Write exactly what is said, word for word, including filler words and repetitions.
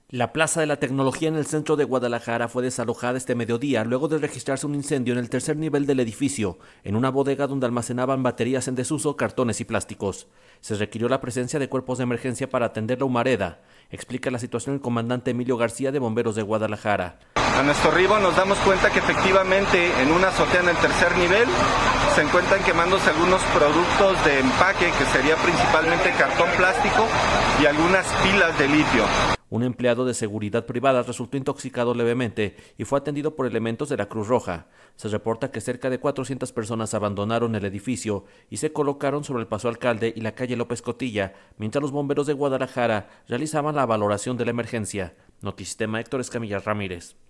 La Plaza de la Tecnología en el centro de Guadalajara fue desalojada este mediodía luego de registrarse un incendio en el tercer nivel del edificio, en una bodega donde almacenaban baterías en desuso, cartones y plásticos. Se requirió la presencia de cuerpos de emergencia para atender la humareda, explica la situación el comandante Emilio García de Bomberos de Guadalajara. A nuestro arribo nos damos cuenta que efectivamente en una azotea en el tercer nivel se encuentran quemándose algunos productos de empaque, que sería principalmente cartón plástico y algunas pilas de litio. Un empleado de seguridad privada resultó intoxicado levemente y fue atendido por elementos de la Cruz Roja. Se reporta que cerca de cuatrocientas personas abandonaron el edificio y se colocaron sobre el Paso Alcalde y la calle López Cotilla, mientras los bomberos de Guadalajara realizaban la valoración de la emergencia. Notisistema, Héctor Escamilla Ramírez.